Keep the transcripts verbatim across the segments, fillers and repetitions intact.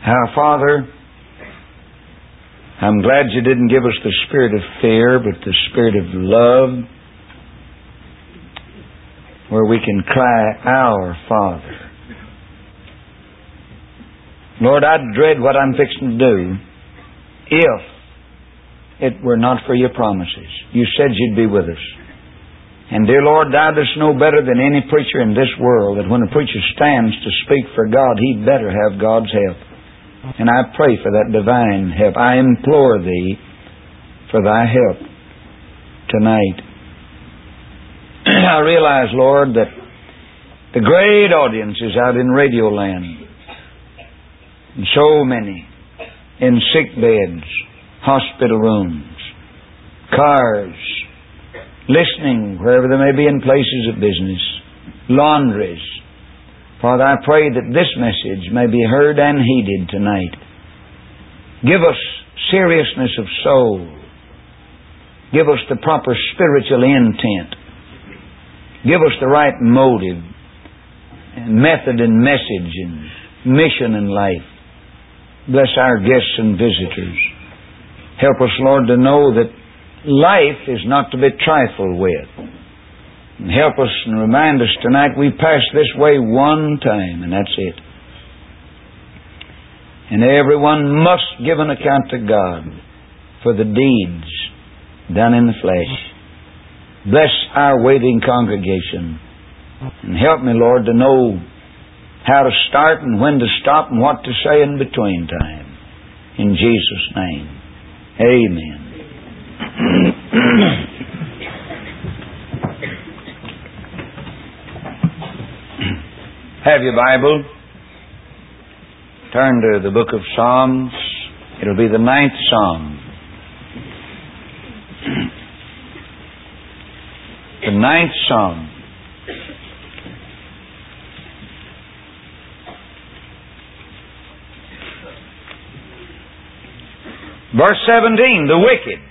Our Father, I'm glad You didn't give us the spirit of fear, but the spirit of love, where we can cry, Our Father. Lord, I'd dread what I'm fixing to do if it were not for Your promises. You said You'd be with us. And dear Lord, Thou dost know better than any preacher in this world that when a preacher stands to speak for God, he'd better have God's help. And I pray for that divine help. I implore Thee for Thy help tonight. I realize, Lord, that the great audience is out in Radio Land. And so many in sick beds, hospital rooms, cars, listening wherever they may be in places of business, laundries. Father, I pray that this message may be heard and heeded tonight. Give us seriousness of soul. Give us the proper spiritual intent. Give us the right motive and method and message and mission in life. Bless our guests and visitors. Help us, Lord, to know that life is not to be trifled with. And help us and remind us tonight we pass this way one time, and that's it. And everyone must give an account to God for the deeds done in the flesh. Bless our waiting congregation. And help me, Lord, to know how to start and when to stop and what to say in between time. In Jesus' name. Amen. Have your Bible? Turn to the book of Psalms. It'll be the ninth Psalm. The ninth Psalm. Verse seventeen, the wicked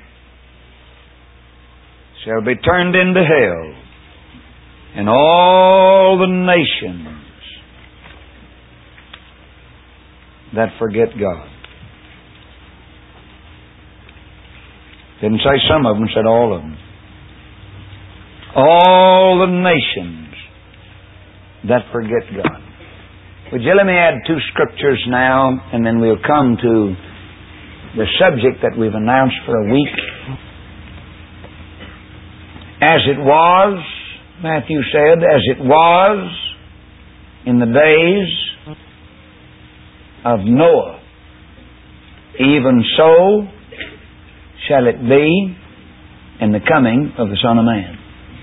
shall be turned into hell, and all the nations that forget God. Didn't say some of them, said all of them. All the nations that forget God. Would you let me add two scriptures now, and then we'll come to the subject that we've announced for a week. As it was, Matthew said, as it was in the days of Noah, even so shall it be in the coming of the Son of Man.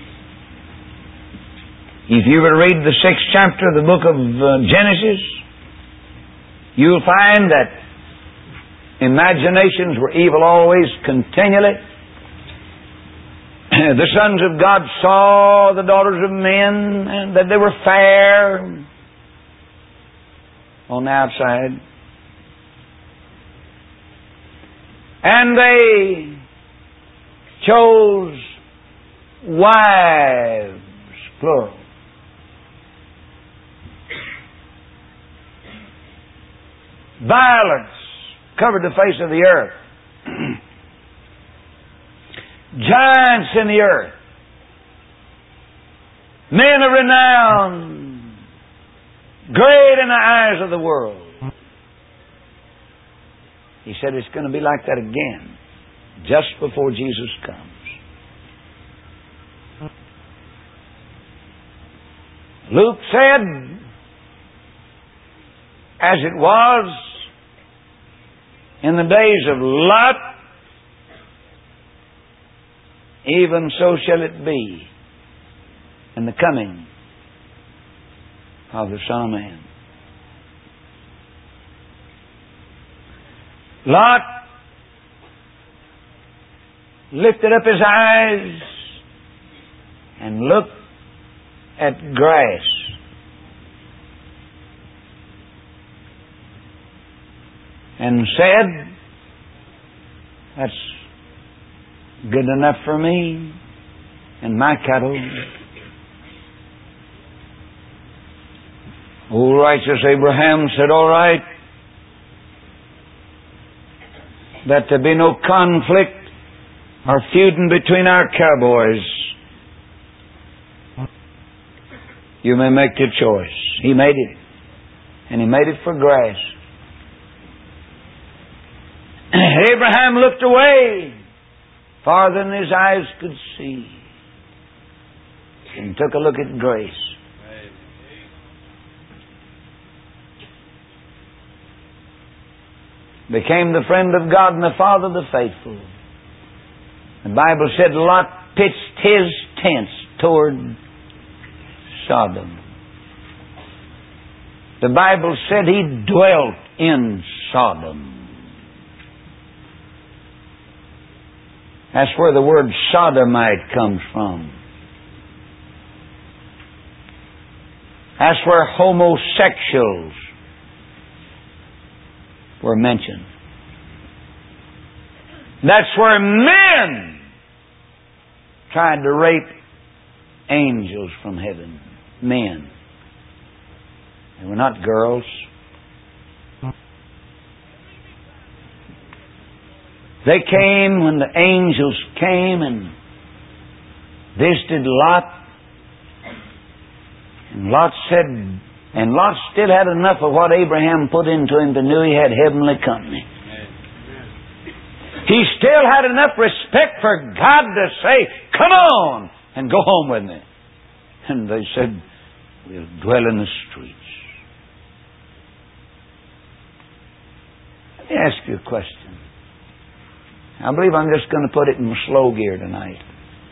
If you were to read the sixth chapter of the book of uh, Genesis, you'll find that imaginations were evil always, continually. The sons of God saw the daughters of men, and that they were fair on the outside. And they chose wives, plural. Violence covered the face of the earth. Giants in the earth. Men of renown. Great in the eyes of the world. He said it's going to be like that again, just before Jesus comes. Luke said, as it was in the days of Lot, even so shall it be in the coming of the Son of Man. Lot lifted up his eyes and looked at grass. And said, that's good enough for me and my cattle. Old righteous Abraham said, all right, that there be no conflict or feuding between our cowboys. You may make your choice. He made it. And He made it for grass. Abraham looked away farther than his eyes could see and took a look at grace. Became the friend of God and the father of the faithful. The Bible said Lot pitched his tents toward Sodom. The Bible said he dwelt in Sodom. That's where the word sodomite comes from. That's where homosexuals were mentioned. That's where men tried to rape angels from heaven. Men. They were not girls. They came when the angels came and visited Lot. And Lot said, and Lot still had enough of what Abraham put into him to know he had heavenly company. He still had enough respect for God to say, come on and go home with me. And they said, we'll dwell in the streets. Let me ask you a question. I believe I'm just going to put it in slow gear tonight.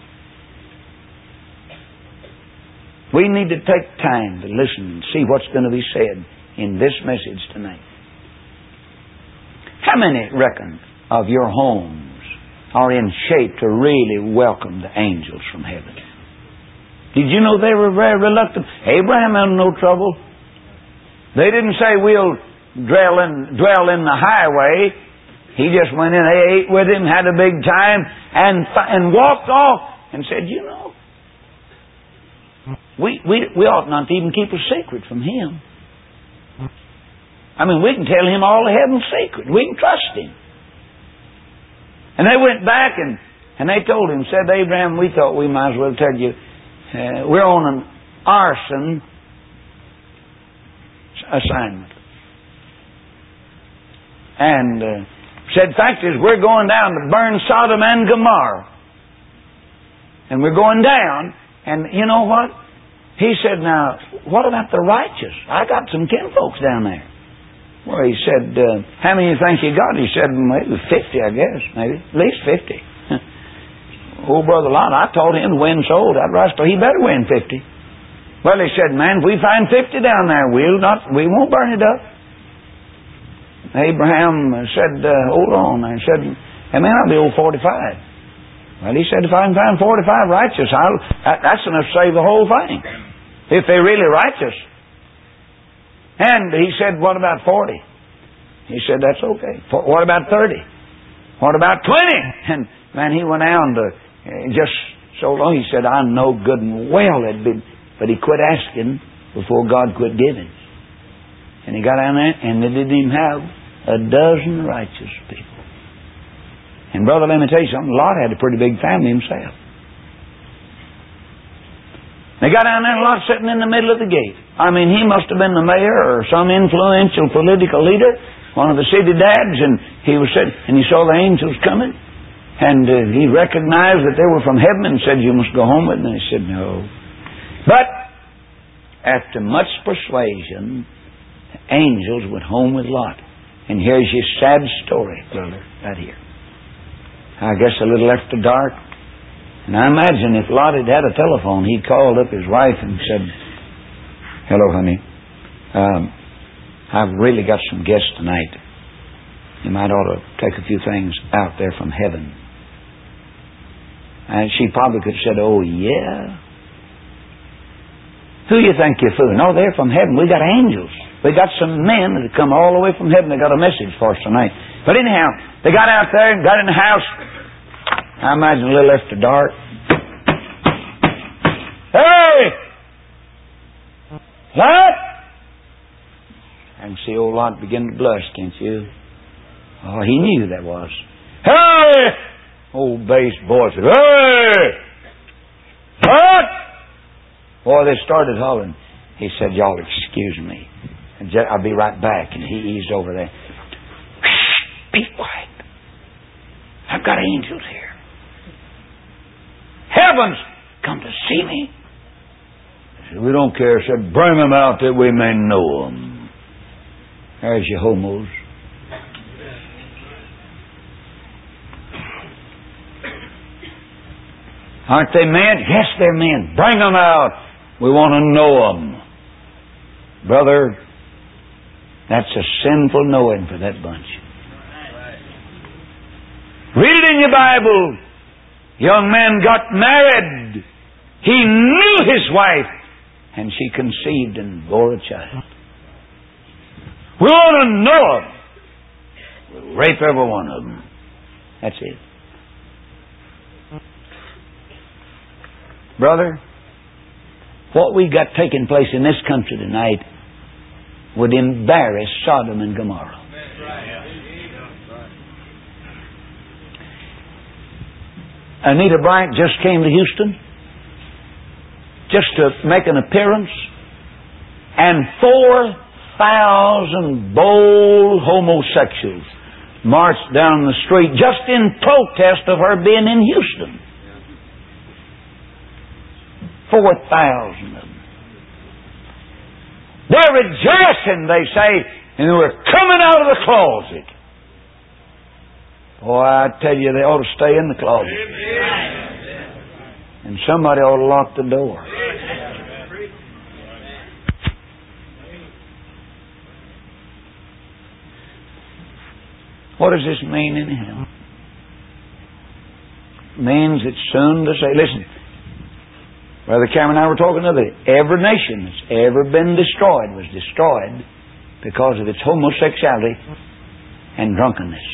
We need to take time to listen and see what's going to be said in this message tonight. How many reckon of your homes are in shape to really welcome the angels from heaven? Did you know they were very reluctant? Abraham had no trouble. They didn't say, we'll dwell in, dwell in the highway. He just went in, they ate with him, had a big time, and and walked off and said, you know, we, we, we ought not to even keep a secret from Him. I mean, we can tell Him all of heaven's secret. We can trust Him. And they went back and, and they told him, said, Abraham, we thought we might as well tell you, uh, we're on an arson assignment. And uh, said, fact is, we're going down to burn Sodom and Gomorrah. And we're going down, and you know what? He said, now, what about the righteous? I got some kinfolks down there. Well, he said, uh, how many you think you got? He said, maybe fifty, I guess. Maybe. At least fifty. Old Brother Lot, I told him to win souls. I'd rather, he better win fifty. Well, he said, man, if we find fifty down there, we'll not, we won't burn it up. Abraham said, uh, hold on. I said, hey, man, I'll be old forty-five. Well, he said, if I can find forty-five righteous, I'll, that, that's enough to save the whole thing. If they're really righteous. And he said, what about forty? He said, that's okay. For, what about thirty? What about twenty? And man, he went down to uh, just so long. He said, I know good and well it'd be, but he quit asking before God quit giving. And he got down there and they didn't even have a dozen righteous people. And brother, let me tell you something, Lot had a pretty big family himself. They got down there and Lot sitting in the middle of the gate. I mean, he must have been the mayor or some influential political leader, one of the city dads, and he was sitting, and he saw the angels coming, and uh, he recognized that they were from heaven and said, you must go home with them. And he said, no. But after much persuasion, the angels went home with Lot. And here's your sad story, brother, right here. I guess a little after dark. And I imagine if Lot had had a telephone, he'd called up his wife and said, hello, honey. Um, I've really got some guests tonight. You might ought to take a few things out there from heaven. And she probably could have said, oh, yeah. Who you think you're fooling? No, they're from heaven. We got angels. We got some men that have come all the way from heaven. They got a message for us tonight. But anyhow, they got out there and got in the house. I imagine a little after dark. Hey! What? I can see old Lot begin to blush, can't you? Oh, he knew who that was. Hey! Old bass voice. Hey! What? Boy, they started hollering. He said, y'all excuse me. And I'll be right back. And he eased over there. Shh, be quiet. I've got angels here. Heavens come to see me. I said, we don't care. I said, bring them out that we may know them. There's your homos. Aren't they men? Yes, they're men. Bring them out. We want to know them. Brother, that's a sinful knowing for that bunch. Read it in your Bible. Young man got married. He knew his wife, and she conceived and bore a child. We want to know them. We'll rape every one of them. That's it. Brother, what we got taking place in this country tonight would embarrass Sodom and Gomorrah. Anita Bryant just came to Houston just to make an appearance, and four thousand bold homosexuals marched down the street just in protest of her being in Houston. Four thousand of them. They're rejoicing, they say, and we're coming out of the closet. Boy, I tell you, they ought to stay in the closet. And somebody ought to lock the door. What does this mean anyhow? It means it's soon to say, listen, Brother Cameron and I were talking the other day. Every nation that's ever been destroyed was destroyed because of its homosexuality and drunkenness.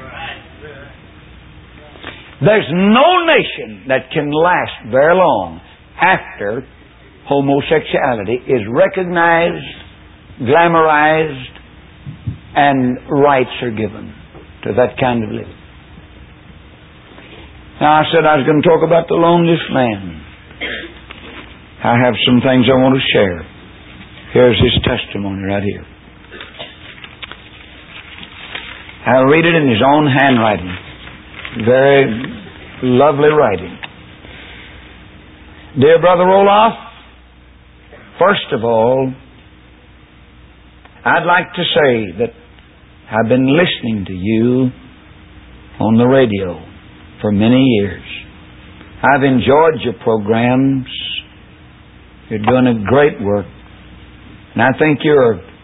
There's no nation that can last very long after homosexuality is recognized, glamorized, and rights are given to that kind of living. Now, I said I was going to talk about the loneliest man. I have some things I want to share. Here's his testimony right here. I'll read it in his own handwriting. Very lovely writing. Dear Brother Roloff, first of all, I'd like to say that I've been listening to you on the radio for many years. I've enjoyed your programs. You're doing a great work. And I think you're a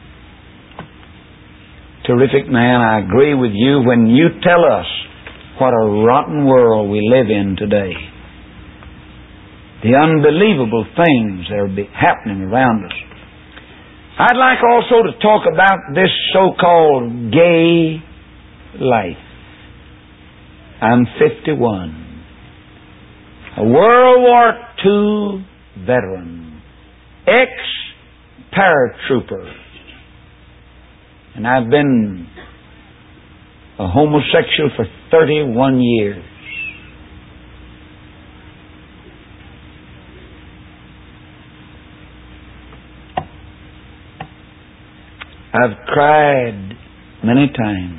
terrific man. I agree with you when you tell us what a rotten world we live in today. The unbelievable things that are happening around us. I'd like also to talk about this so-called gay life. I'm fifty-one. A World War Two veteran. Ex-paratrooper. And I've been a homosexual for thirty-one years. I've cried many times.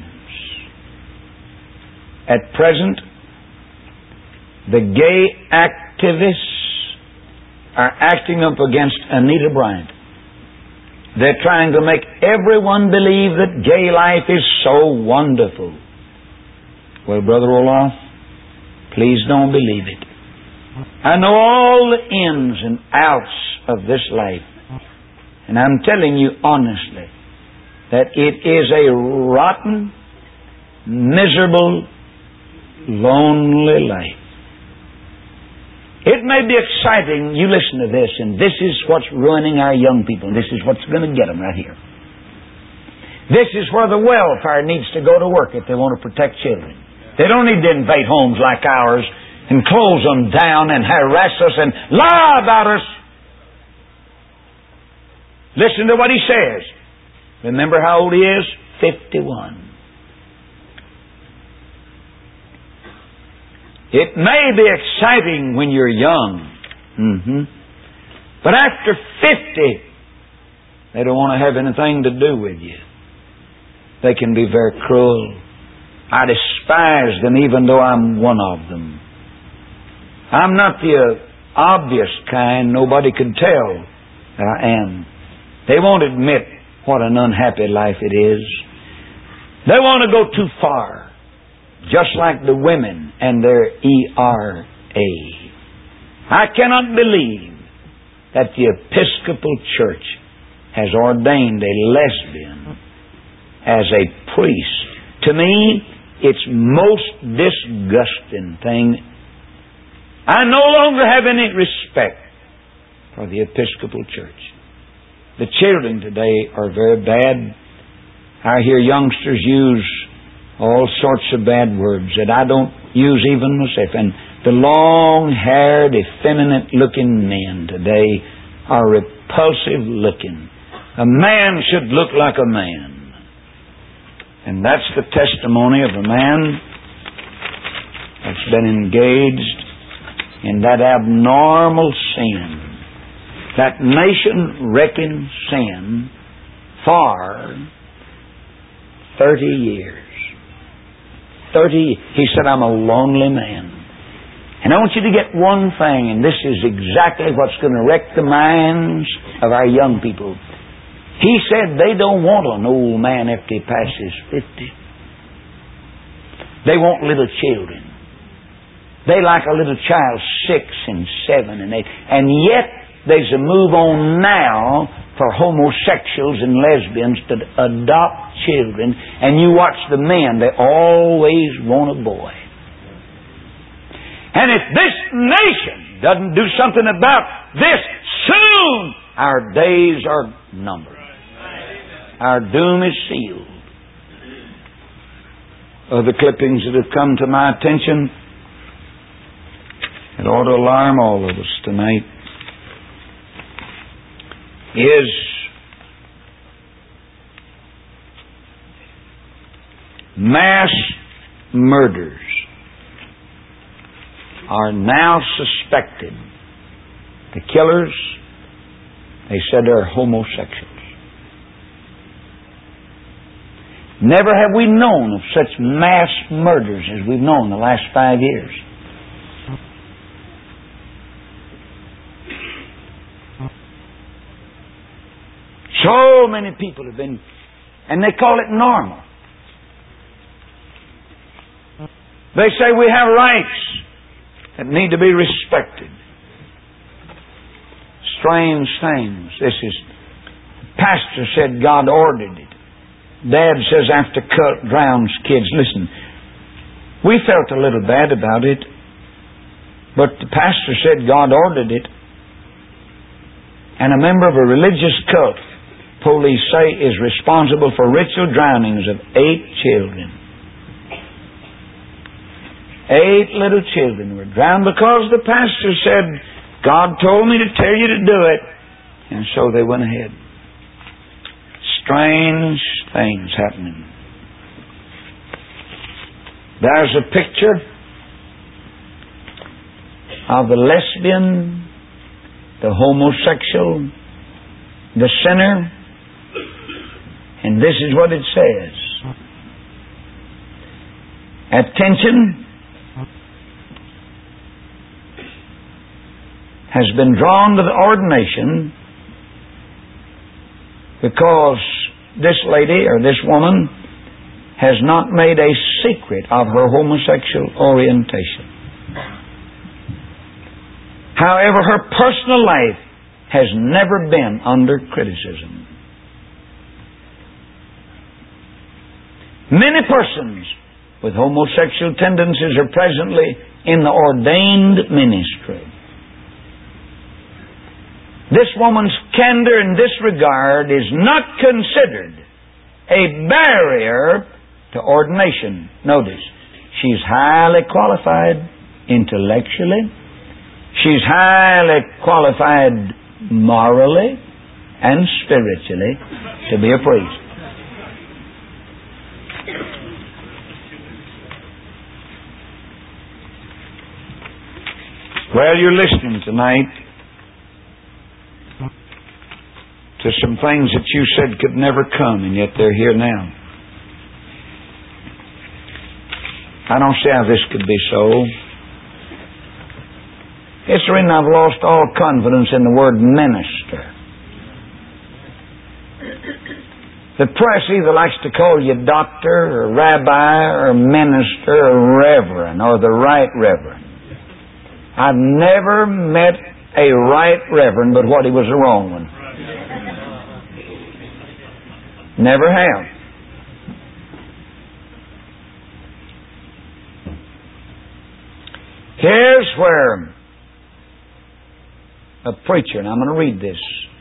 At present, the gay activists are acting up against Anita Bryant. They're trying to make everyone believe that gay life is so wonderful. Well, Brother Roloff, please don't believe it. I know all the ins and outs of this life. And I'm telling you honestly that it is a rotten, miserable, lonely life. It may be exciting. You listen to this, and this is what's ruining our young people. This is what's going to get them right here. This is where the welfare needs to go to work if they want to protect children. They don't need to invade homes like ours and close them down and harass us and lie about us. Listen to what he says. Remember how old he is? fifty-one. It may be exciting when you're young. Mm-hmm. But after fifty, they don't want to have anything to do with you. They can be very cruel. I despise them even though I'm one of them. I'm not the obvious kind. Nobody could tell that I am. They won't admit what an unhappy life it is. They want to go too far. Just like the women and their E R A. I cannot believe that the Episcopal Church has ordained a lesbian as a priest. To me, it's most disgusting thing. I no longer have any respect for the Episcopal Church. The children today are very bad. I hear youngsters use all sorts of bad words that I don't use even myself. And the long-haired, effeminate-looking men today are repulsive looking. A man should look like a man. And that's the testimony of a man that's been engaged in that abnormal sin, that nation-wrecking sin for thirty years. Thirty. He said, I'm a lonely man. And I want you to get one thing, and this is exactly what's going to wreck the minds of our young people. He said they don't want an old man after he passes fifty. They want little children. They like a little child six and seven and eight. And yet there's a move on now for homosexuals and lesbians to adopt children. And you watch the men, they always want a boy. And if this nation doesn't do something about this soon, our days are numbered. Our doom is sealed. Other clippings that have come to my attention, it ought to alarm all of us tonight, is mass murders are now suspected. The killers, they said, are homosexuals. Never have we known of such mass murders as we've known the last five years. So many people have been, and they call it normal. They say we have rights that need to be respected. Strange things. This is, pastor said God ordered it. Dad says after cut drowns kids. Listen, we felt a little bad about it, but the pastor said God ordered it. And a member of a religious cult, police say, is responsible for ritual drownings of eight children. Eight little children were drowned because the pastor said, God told me to tell you to do it. And so they went ahead. Strange things happening. There's a picture of the lesbian, the homosexual, the sinner, and this is what it says. Attention has been drawn to the ordination because this lady or this woman has not made a secret of her homosexual orientation. However, her personal life has never been under criticism. Many persons with homosexual tendencies are presently in the ordained ministry. This woman's candor in this regard is not considered a barrier to ordination. Notice, she's highly qualified intellectually. She's highly qualified morally and spiritually to be a priest. Well, you're listening tonight to some things that you said could never come, and yet they're here now. I don't see how this could be so. It's the reason I've lost all confidence in the word minister. The press either likes to call you doctor or rabbi or minister or reverend or the right reverend. I've never met a right reverend but what he was the wrong one. Never have. Here's where a preacher, and I'm going to read this,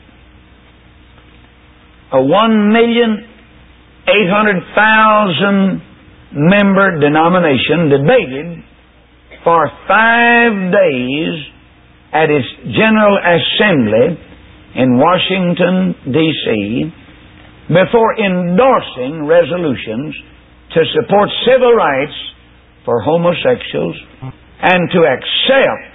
a one million eight hundred thousand member denomination debated for five days at its General Assembly in Washington, D C before endorsing resolutions to support civil rights for homosexuals and to accept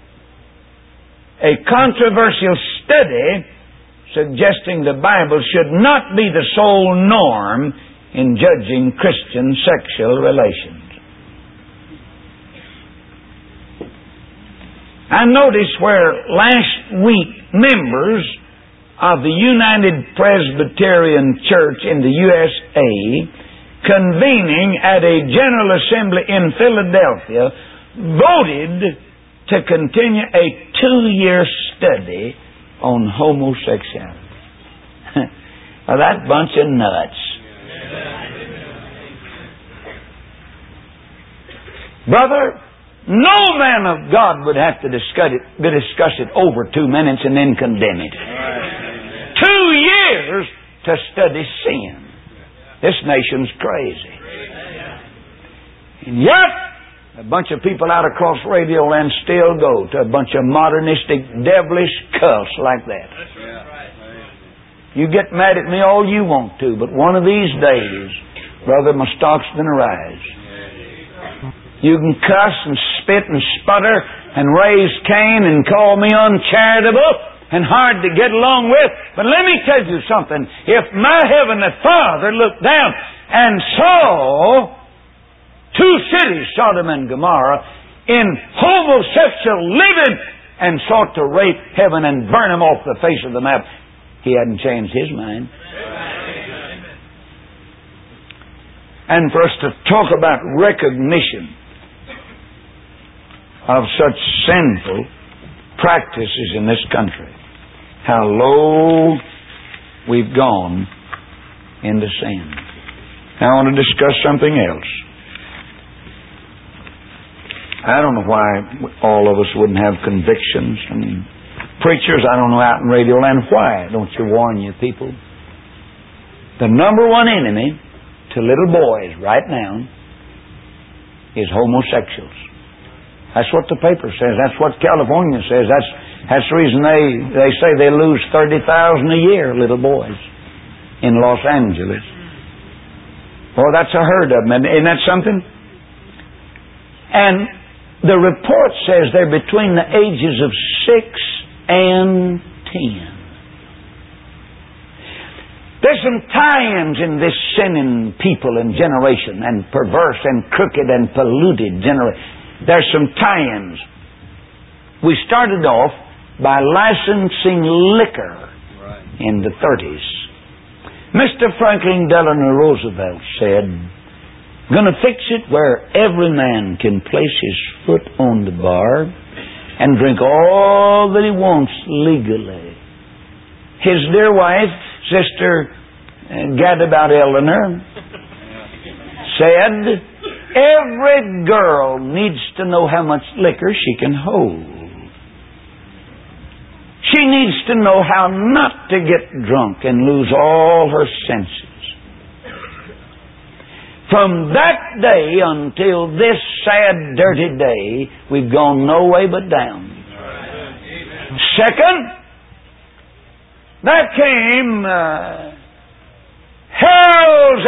a controversial study suggesting the Bible should not be the sole norm in judging Christian sexual relations. I noticed where last week members of the United Presbyterian Church in the U S A, convening at a General Assembly in Philadelphia, voted to continue a two-year study on homosexuality. Now, that bunch of nuts. Brother, no man of God would have to discuss it, discuss it over two minutes and then condemn it. Two years to study sin. This nation's crazy. And yet, a bunch of people out across Radio Land still go to a bunch of modernistic, devilish cults like that. You get mad at me all you want to, but one of these days, brother, my stock's going to rise. You can cuss and spit and sputter and raise Cain and call me uncharitable and hard to get along with, but let me tell you something. If my Heavenly Father looked down and saw two cities, Sodom and Gomorrah, in homosexual living and sought to rape heaven and burn them off the face of the map, He hadn't changed His mind. And for us to talk about recognition of such sinful practices in this country, how low we've gone into sin. Now I want to discuss something else. I don't know why all of us wouldn't have convictions. I mean, preachers, I don't know, out in Radio Land, why don't you warn your people? The number one enemy to little boys right now is homosexuals. That's what the paper says. That's what California says. That's that's the reason they, they say they lose thirty thousand a year, little boys, in Los Angeles. Well, that's a herd of them. Isn't that something? And the report says they're between the ages of six and ten. There's some tie-ins in this sinning people and generation, and perverse and crooked and polluted generation. There's some tie-ins. We started off by licensing liquor in the thirties. Mister Franklin Delano Roosevelt said, "Going to fix it where every man can place his foot on the bar and drink all that he wants legally." His dear wife, Sister Gadabout Eleanor, said, "Every girl needs to know how much liquor she can hold. She needs to know how not to get drunk and lose all her senses." From that day until this sad, dirty day, we've gone no way but down. Second, there came uh, hell's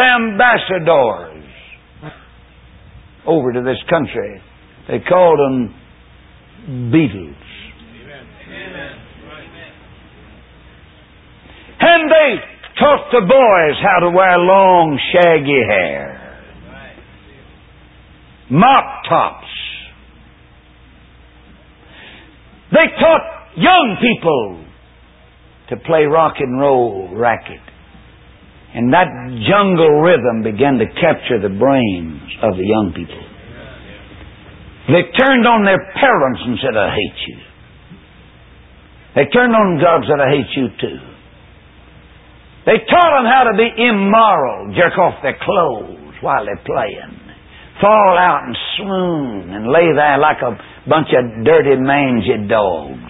ambassadors over to this country. They called them beetles. And they taught the boys how to wear long, shaggy hair. Mop tops. They taught young people to play rock and roll racket. And that jungle rhythm began to capture the brains of the young people. They turned on their parents and said, I hate you. They turned on God and said, I hate you too. They taught them how to be immoral, jerk off their clothes while they're playing, fall out and swoon and lay there like a bunch of dirty, mangy dogs.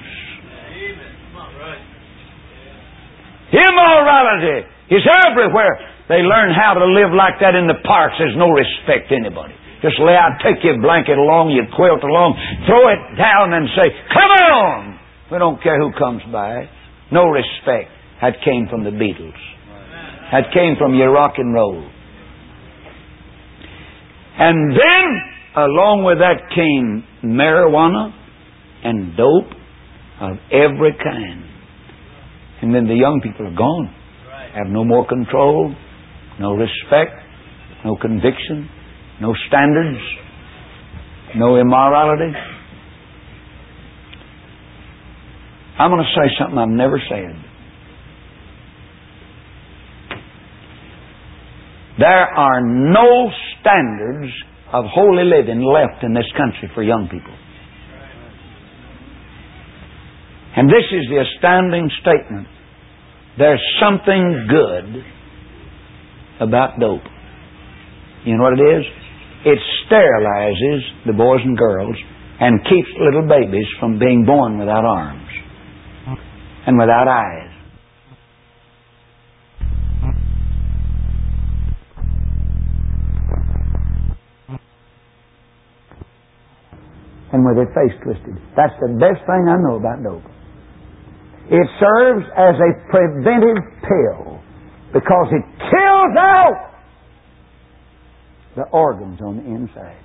Immorality is everywhere. They learn how to live like that in the parks. There's no respect to anybody. Just lay out, take your blanket along, your quilt along, throw it down and say, come on! We don't care who comes by. No respect. That came from the Beatles. That came from your rock and roll. And then, along with that came marijuana and dope of every kind. And then the young people are gone. Have no more control, no respect, no conviction, no standards, no immorality. I'm going to say something I've never said. There are no standards of holy living left in this country for young people. And this is the astounding statement. There's something good about dope. You know what it is? It sterilizes the boys and girls and keeps little babies from being born without arms and without eyes. And with their face twisted. That's the best thing I know about dope. It serves as a preventive pill because it kills out the organs on the inside.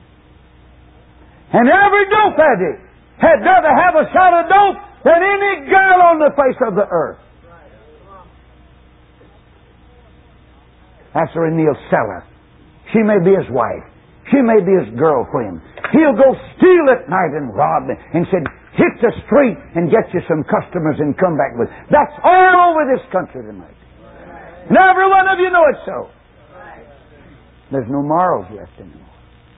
And every dope addict had rather have a shot of dope than any girl on the face of the earth. That's Reneel Seller. She may be his wife. She may be his girlfriend. He'll go steal at night and rob and said, hit the street and get you some customers and come back with. That's all over this country tonight. And every one of you know it so. There's no morals left anymore.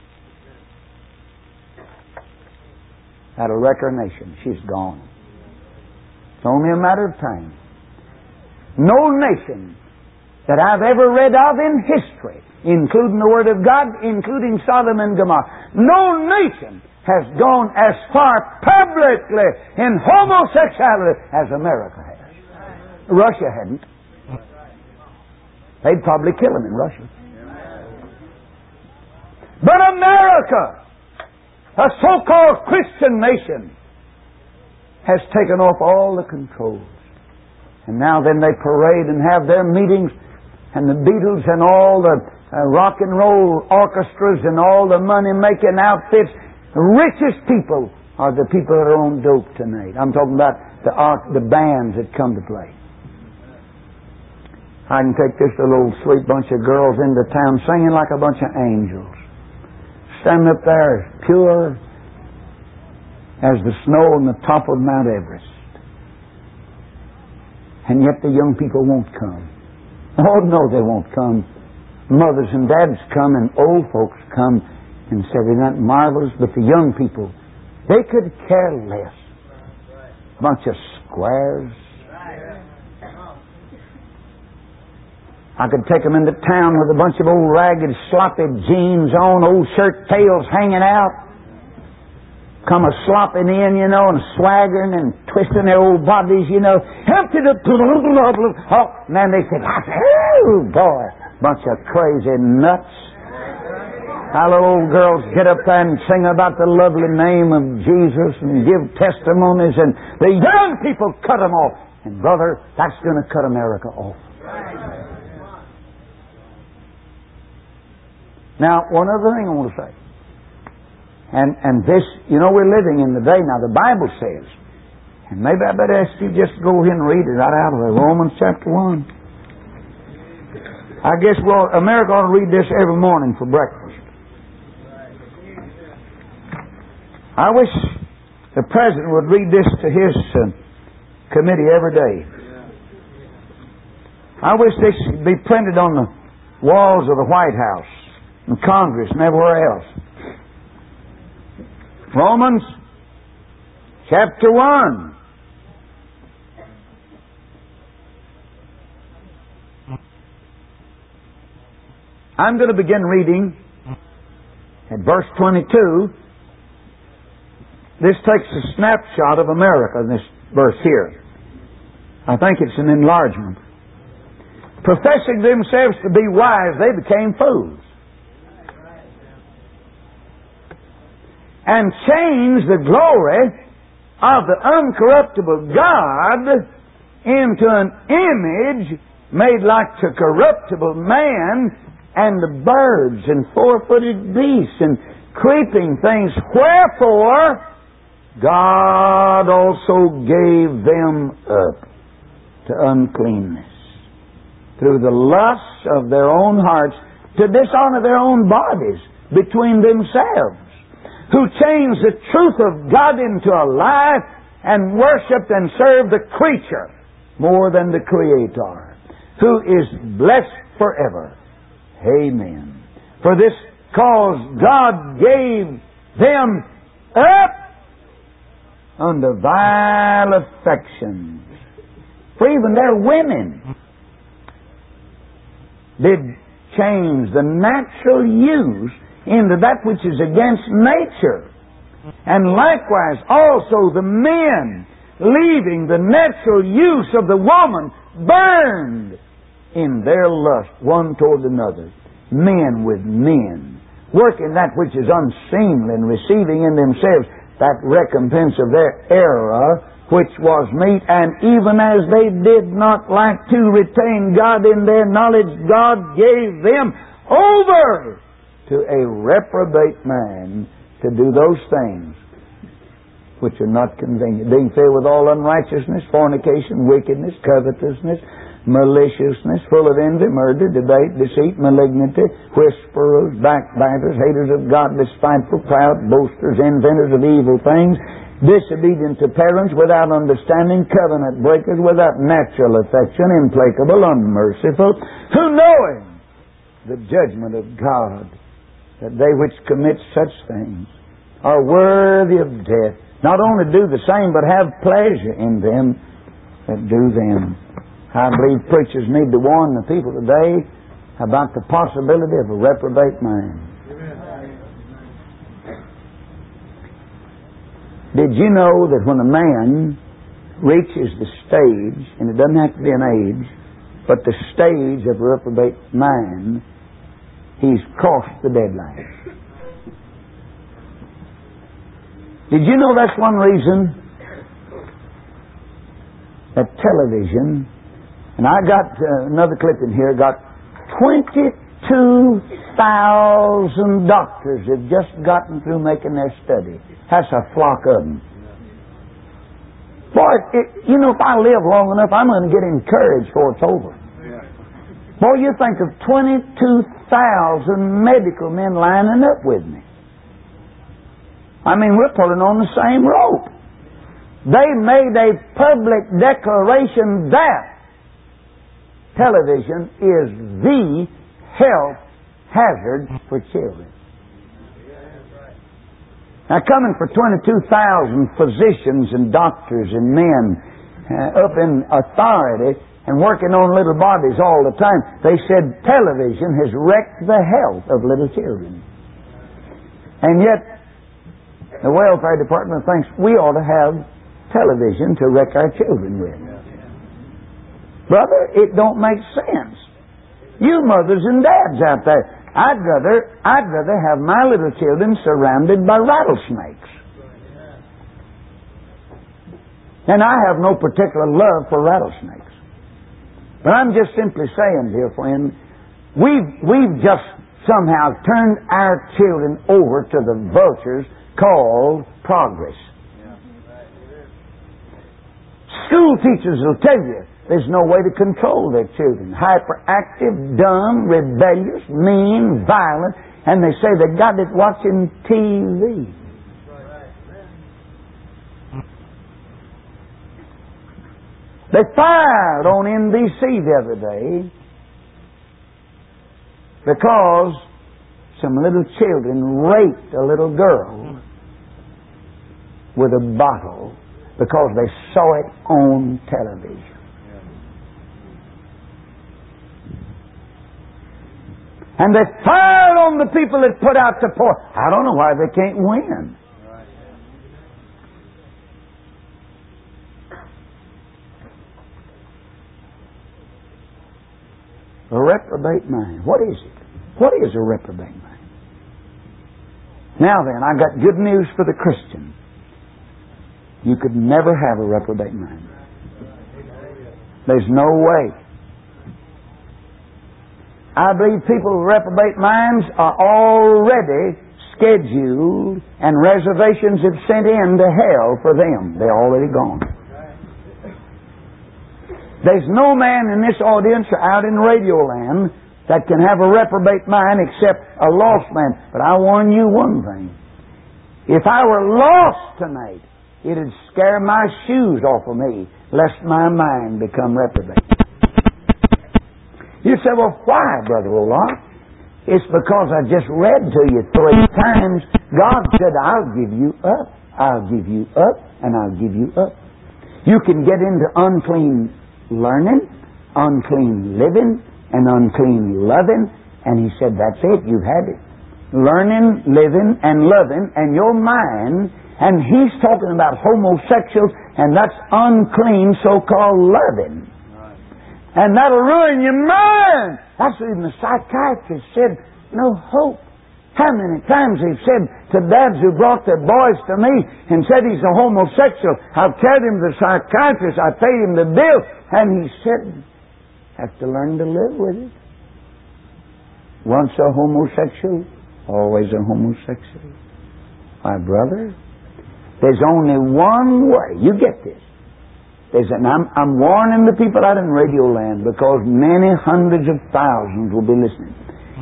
That'll wreck our nation. She's gone. It's only a matter of time. No nation that I've ever read of in history, including the Word of God, including Sodom and Gomorrah, no nation has gone as far publicly in homosexuality as America has. Russia hadn't. They'd probably kill him in Russia. But America, a so-called Christian nation, has taken off all the controls. And now then they parade and have their meetings, and the Beatles and all the uh, rock and roll orchestras and all the money-making outfits, the richest people are the people that are on dope tonight. I'm talking about the art, the bands that come to play. I can take this little old sweet bunch of girls into town singing like a bunch of angels, standing up there as pure as the snow on the top of Mount Everest. And yet the young people won't come. Oh, no, they won't come. Mothers and dads come and old folks come and say, isn't that marvelous? But the young people, they could care less. Bunch of squares. I could take them into town with a bunch of old ragged, sloppy jeans on, old shirt tails hanging out. Come a slopping in, you know, and swaggering and twisting their old bodies, you know. Empty the... Oh, and then they said, oh, boy, bunch of crazy nuts. How little old girls get up there and sing about the lovely name of Jesus and give testimonies, and the young people cut them off. And, brother, that's going to cut America off. Now, one other thing I want to say. And, and this, you know, we're living in the day now. The Bible says, and maybe I better ask you just go ahead and read it right out of there, Romans chapter one. I guess, well, America ought to read this every morning for breakfast. I wish the President would read this to his uh, committee every day. I wish this would be printed on the walls of the White House and Congress and everywhere else. Romans chapter one. I'm going to begin reading at verse twenty-two. This takes a snapshot of America in this verse here. I think it's an enlargement. Professing themselves to be wise, they became fools. And changed the glory of the uncorruptible God into an image made like to corruptible man and the birds and four-footed beasts and creeping things. Wherefore, God also gave them up to uncleanness through the lusts of their own hearts to dishonor their own bodies between themselves, who changed the truth of God into a lie and worshipped and served the creature more than the Creator, who is blessed forever. Amen. For this cause God gave them up unto vile affections. For even their women did change the natural use into that which is against nature. And likewise also the men, leaving the natural use of the woman, burned in their lust one toward another, men with men, working that which is unseemly and receiving in themselves that recompense of their error which was meet. And even as they did not like to retain God in their knowledge, God gave them over to a reprobate man to do those things which are not convenient, being filled with all unrighteousness, fornication, wickedness, covetousness, maliciousness, full of envy, murder, debate, deceit, malignity, whisperers, backbiters, haters of God, despiteful, proud, boasters, inventors of evil things, disobedient to parents, without understanding, covenant breakers, without natural affection, implacable, unmerciful, who knowing the judgment of God, that they which commit such things are worthy of death, not only do the same, but have pleasure in them that do them. I believe preachers need to warn the people today about the possibility of a reprobate mind. Did you know that when a man reaches the stage, and it doesn't have to be an age, but the stage of a reprobate mind, he's crossed the deadline? Did you know that's one reason that television, and I got uh, another clip in here, got twenty-two thousand doctors have just gotten through making their study. That's a flock of them. Boy, it, you know, if I live long enough, I'm going to get encouraged before it's over. Boy, you think of twenty-two thousand medical men lining up with me. I mean, we're pulling on the same rope. They made a public declaration that television is the health hazard for children. Now, coming for twenty-two thousand physicians and doctors and men uh, up in authority and working on little bodies all the time, they said television has wrecked the health of little children. And yet, the welfare department thinks we ought to have television to wreck our children with. Brother, it don't make sense. You mothers and dads out there, I'd rather I'd rather have my little children surrounded by rattlesnakes. And I have no particular love for rattlesnakes. But I'm just simply saying, dear friend, we've we've just somehow turned our children over to the vultures called progress. School teachers will tell you there's no way to control their children. Hyperactive, dumb, rebellious, mean, violent, and they say they got it watching T V. They fired on N B C the other day because some little children raped a little girl with a bottle because they saw it on television. And they fired on the people that put out the poor. I don't know why they can't win. A reprobate mind. What is it? What is a reprobate mind? Now then, I've got good news for the Christian. You could never have a reprobate mind. There's no way. I believe people with reprobate minds are already scheduled and reservations have sent in to hell for them. They're already gone. There's no man in this audience or out in radio land that can have a reprobate mind except a lost man. But I warn you one thing. If I were lost tonight, it'd scare my shoes off of me lest my mind become reprobate. You say, well, why, Brother Olaf? It's because I just read to you three times. God said, I'll give you up. I'll give you up, and I'll give you up. You can get into unclean learning, unclean living, and unclean loving. And he said, that's it, you've had it. Learning, living, and loving, and your mind. And he's talking about homosexuals, and that's unclean so-called loving. And that'll ruin your mind. That's what even the psychiatrist said, no hope. How many times he's said to dads who brought their boys to me and said he's a homosexual, I've carried him to the psychiatrist, I paid him the bill, and he said, have to learn to live with it. Once a homosexual, always a homosexual. My brother, there's only one way. You get this. There's an, I'm, I'm warning the people out in radio land because many hundreds of thousands will be listening.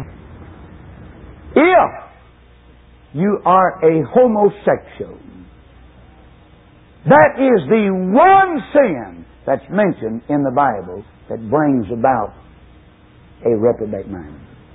If you are a homosexual, that is the one sin that's mentioned in the Bible that brings about a reprobate mind.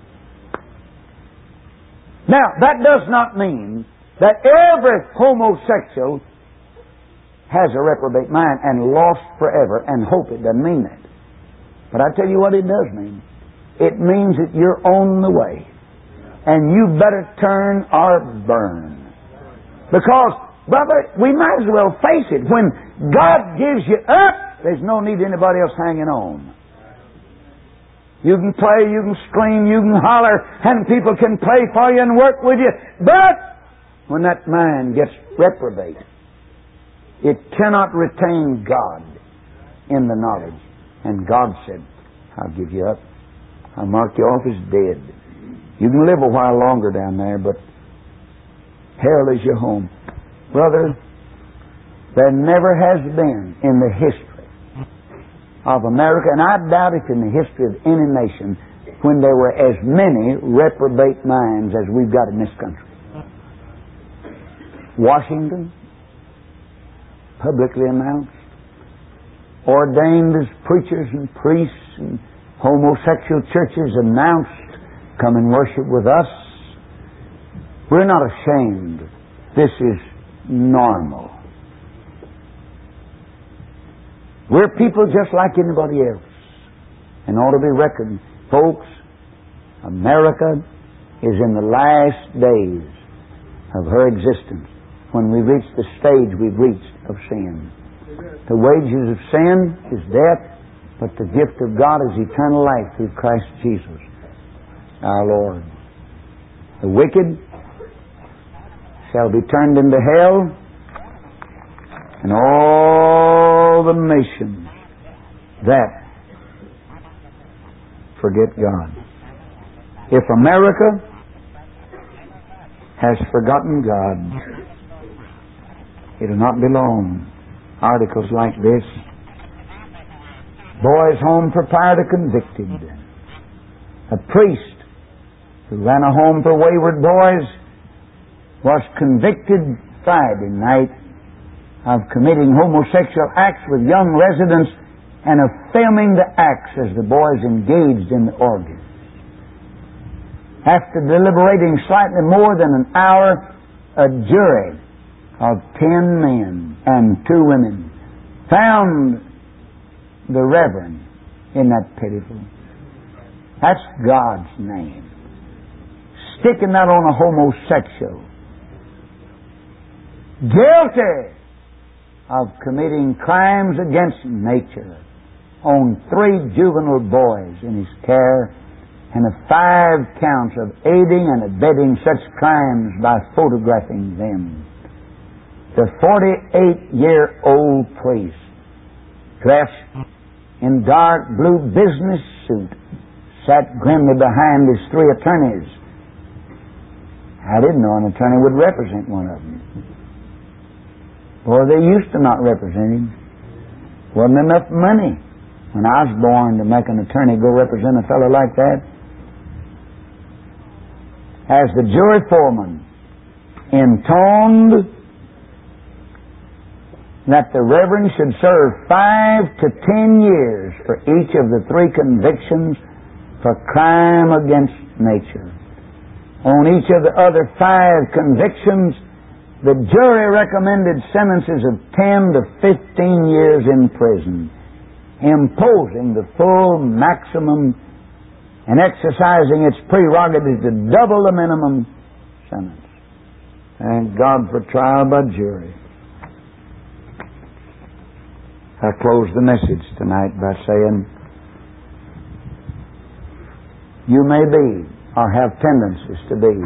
Now, that does not mean that every homosexual has a reprobate mind and lost forever and hope. It doesn't mean that. But I tell you what it does mean. It means that you're on the way. And you better turn or burn. Because, brother, we might as well face it. When God gives you up, there's no need anybody else hanging on. You can play, you can scream, you can holler, and people can play for you and work with you. But when that mind gets reprobate, it cannot retain God in the knowledge. And God said, I'll give you up. I'll mark you off as dead. You can live a while longer down there, but hell is your home. Brother, there never has been in the history of America, and I doubt it in the history of any nation, when there were as many reprobate minds as we've got in this country. Washington, publicly announced, ordained as preachers and priests, and homosexual churches announced, come and worship with us. We're not ashamed. This is normal. We're people just like anybody else, and ought to be reckoned. Folks, America is in the last days of her existence when we reach the stage we've reached of sin. The wages of sin is death, but the gift of God is eternal life through Christ Jesus, our Lord. The wicked shall be turned into hell, and all the nations that forget God. If America has forgotten God, It'll not be long. Articles like this. Boys' home proprietor convicted. A priest who ran a home for wayward boys was convicted Friday night of committing homosexual acts with young residents and of filming the acts as the boys engaged in the orgy. After deliberating slightly more than an hour, a jury of ten men and two women found the Reverend in that pitiful. That's God's name. Sticking that on a homosexual. Guilty of committing crimes against nature on three juvenile boys in his care and of five counts of aiding and abetting such crimes by photographing them. The forty-eight-year-old priest, dressed in dark blue business suit, sat grimly behind his three attorneys. I didn't know an attorney would represent one of them. Boy, they used to not represent him. Wasn't enough money when I was born to make an attorney go represent a fellow like that. As the jury foreman intoned that the Reverend should serve five to ten years for each of the three convictions for crime against nature. On each of the other five convictions, the jury recommended sentences of ten to fifteen years in prison, imposing the full maximum and exercising its prerogative to double the minimum sentence. Thank God for trial by jury. I close the message tonight by saying, you may be, or have tendencies to be,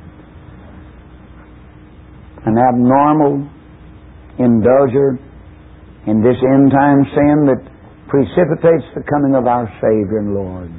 an abnormal indulger in this end-time sin that precipitates the coming of our Savior and Lord.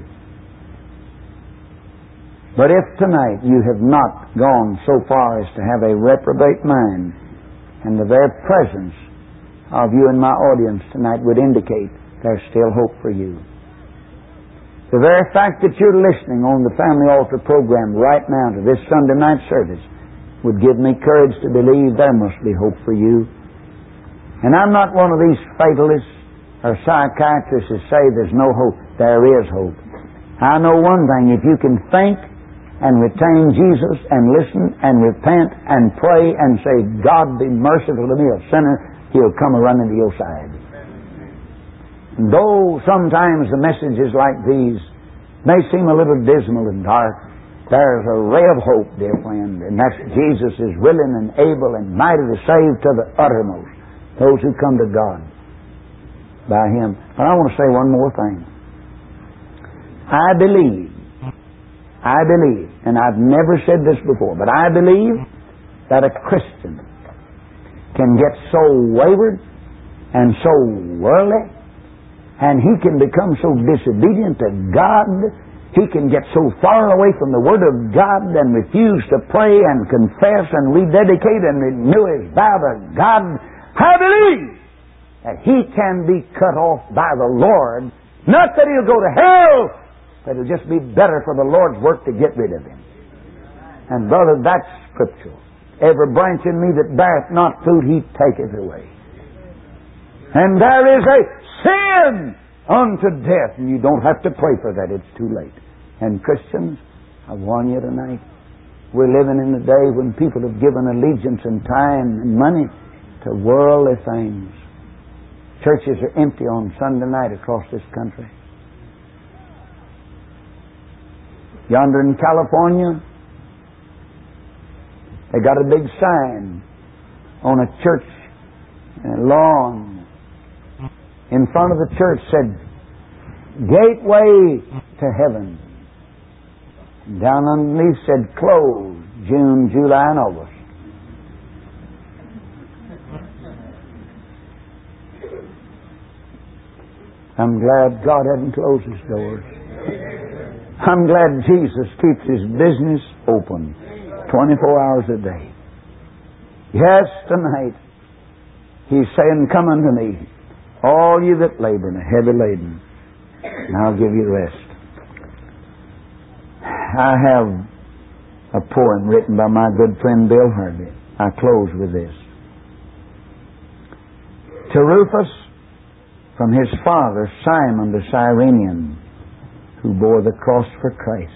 But if tonight you have not gone so far as to have a reprobate mind, and the very presence of you in my audience tonight would indicate there's still hope for you. The very fact that you're listening on the Family Altar program right now to this Sunday night service would give me courage to believe there must be hope for you. And I'm not one of these fatalists or psychiatrists that say there's no hope. There is hope. I know one thing, if you can think and retain Jesus and listen and repent and pray and say, God be merciful to me, a sinner, He'll come running to your side. And though sometimes the messages like these may seem a little dismal and dark, there's a ray of hope, dear friend, and that's Jesus is willing and able and mighty to save to the uttermost those who come to God by Him. But I want to say one more thing. I believe, I believe, and I've never said this before, but I believe that a Christian can get so wayward and so worldly, and he can become so disobedient to God, he can get so far away from the Word of God and refuse to pray and confess and rededicate and renew his vow to God. I believe that he can be cut off by the Lord. Not that he'll go to hell, but it'll just be better for the Lord's work to get rid of him. And brother, that's scriptural. Every branch in me that beareth not fruit, He taketh away. And there is a sin unto death, and you don't have to pray for that. It's too late. And Christians, I warn you tonight, we're living in a day when people have given allegiance and time and money to worldly things. Churches are empty on Sunday night across this country. Yonder in California, they got a big sign on a church lawn. In front of the church said, Gateway to Heaven. And down underneath said, closed June, July, and August. I'm glad God hasn't closed His doors. I'm glad Jesus keeps His business open twenty-four hours a day. Yes, tonight, He's saying, come unto me, all you that labor and are heavy laden, and I'll give you rest. I have a poem written by my good friend Bill Harvey. I close with this. To Rufus, from his father Simon the Cyrenian, who bore the cross for Christ.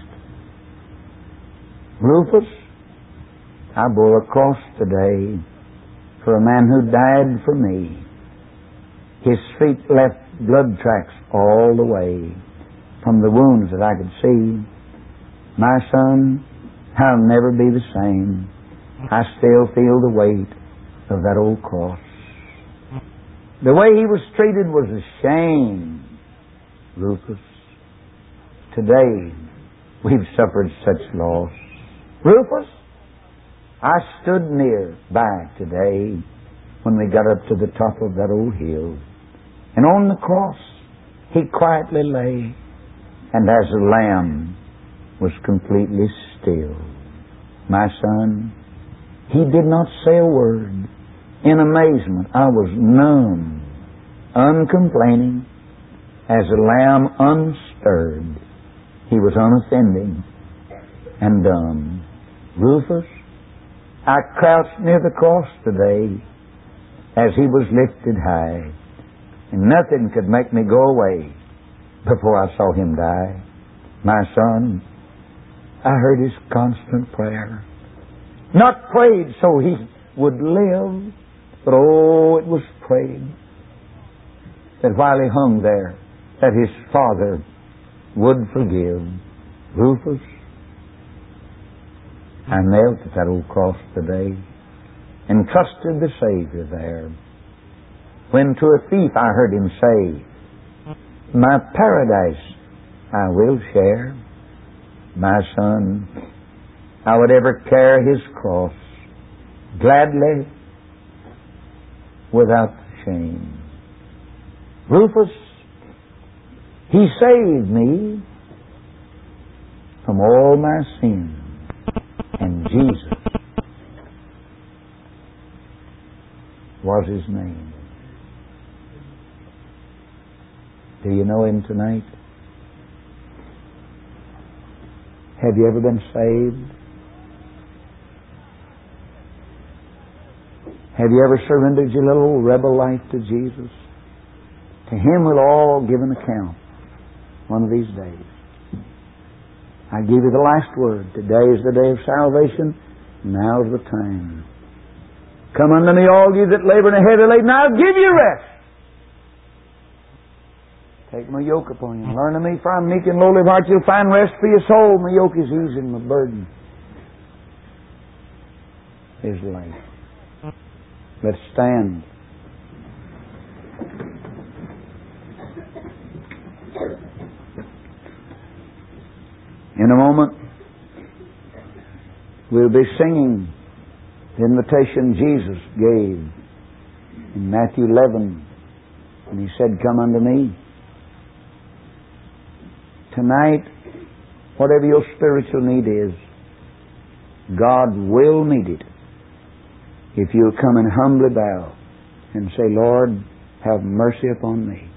Rufus, I bore a cross today for a man who died for me. His feet left blood tracks all the way from the wounds that I could see. My son, I'll never be the same. I still feel the weight of that old cross. The way he was treated was a shame, Rufus. Today, we've suffered such loss. Rufus, I stood near by today when we got up to the top of that old hill. And on the cross, he quietly lay, and as a lamb was completely still. My son, he did not say a word. In amazement, I was numb, uncomplaining, as a lamb unstirred. He was unoffending and dumb. Rufus, I crouched near the cross today as he was lifted high, and nothing could make me go away before I saw him die. My son, I heard his constant prayer. Not prayed so he would live, but oh, it was prayed that while he hung there, that his Father would forgive. Rufus, I knelt at that old cross today and trusted the Savior there. When to a thief I heard him say, my paradise I will share. My son, I would ever carry his cross gladly, without shame. Rufus, he saved me from all my sins, and Jesus was his name. Do you know him tonight? Have you ever been saved? Have you ever surrendered your little rebel life to Jesus? To him we'll all give an account one of these days. I give you the last word. Today is the day of salvation. Now's the time. Come unto me, all you that labor and are heavy laden, I'll give you rest. Take my yoke upon you. Learn of me, for I'm meek and lowly of heart. You'll find rest for your soul. My yoke is easy and my burden is light. Let's stand. In a moment, we'll be singing the invitation Jesus gave in Matthew eleven. And he said, come unto me. Tonight, whatever your spiritual need is, God will meet it if you'll come and humbly bow and say, Lord, have mercy upon me.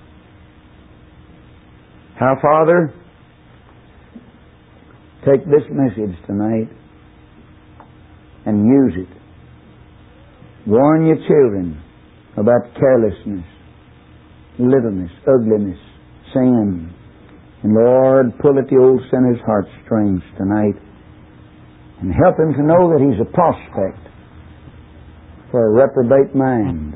Our Father, take this message tonight and use it. Warn your children about carelessness, littleness, ugliness, sin. And Lord, pull at the old sinner's heartstrings tonight and help him to know that he's a prospect for a reprobate mind.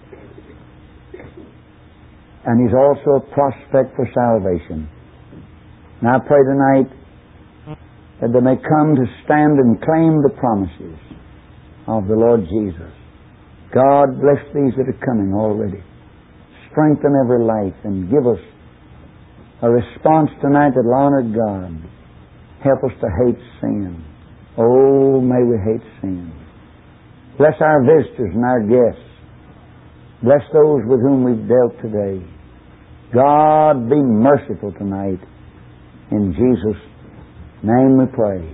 And he's also a prospect for salvation. And I pray tonight that they may come to stand and claim the promises of the Lord Jesus. God bless these that are coming already. Strengthen every life and give us a response tonight that will honor God. Help us to hate sin. Oh, may we hate sin. Bless our visitors and our guests. Bless those with whom we've dealt today. God, be merciful tonight. In Jesus' name we pray.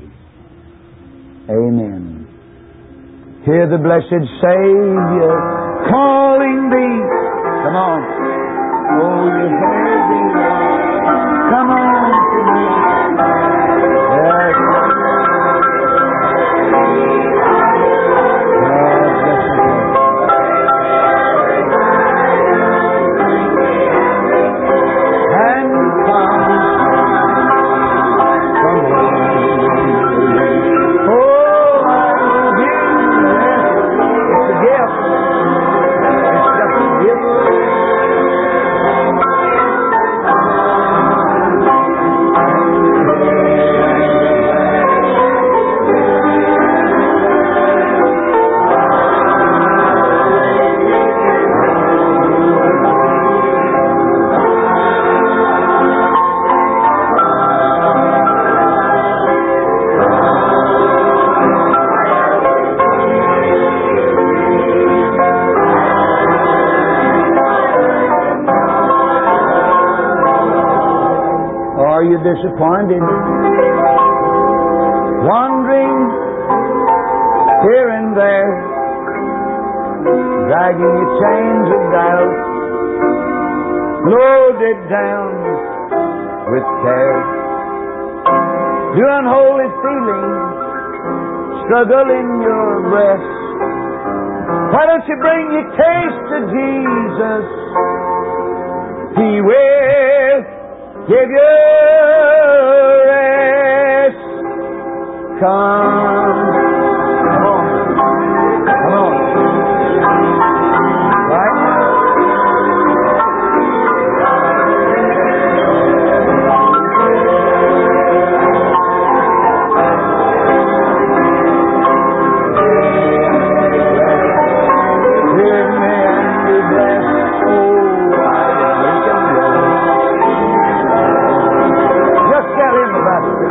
Amen. Hear the blessed Savior calling. wandering beast. Come on. Oh, you heavy load. Come on to me. Yes. Are you disappointed? Wandering here and there, dragging your chains of doubt, loaded down with care. Do unholy feelings struggle in your breast? Why don't you bring your case to Jesus? He will give you rest. Come. Come on. Come on. Right? Hear me and be blessed. Oh, I can go. Just tell him about it.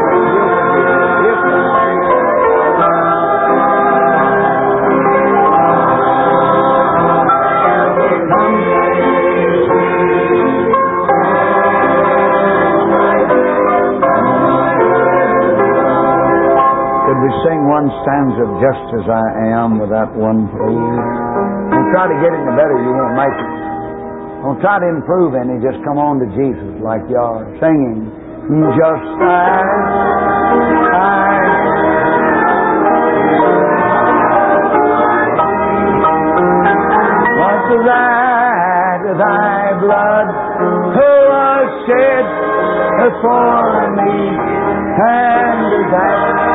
Could we sing one stanza of Just As I Am with that one, please? Don't try to get any better, you won't make it. Don't try to improve any, just come on to Jesus like you are, singing. Just as I was that thy blood was shed for me, and that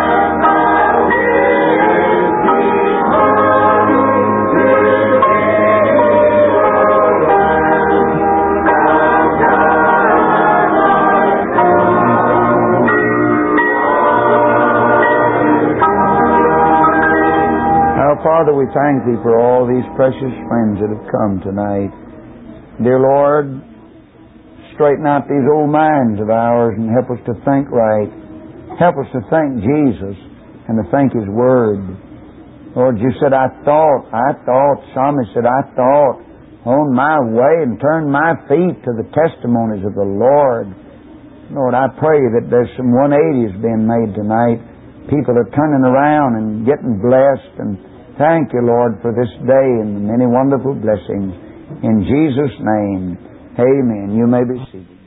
Father, we thank Thee for all these precious friends that have come tonight. Dear Lord, straighten out these old minds of ours and help us to think right. Help us to think Jesus and to think His Word. Lord, You said, I thought, I thought, Psalmist said, I thought on my way and turned my feet to the testimonies of the Lord. Lord, I pray that there's some one eighties being made tonight. People are turning around and getting blessed, and thank You, Lord, for this day and the many wonderful blessings. In Jesus' name, amen. You may be seated.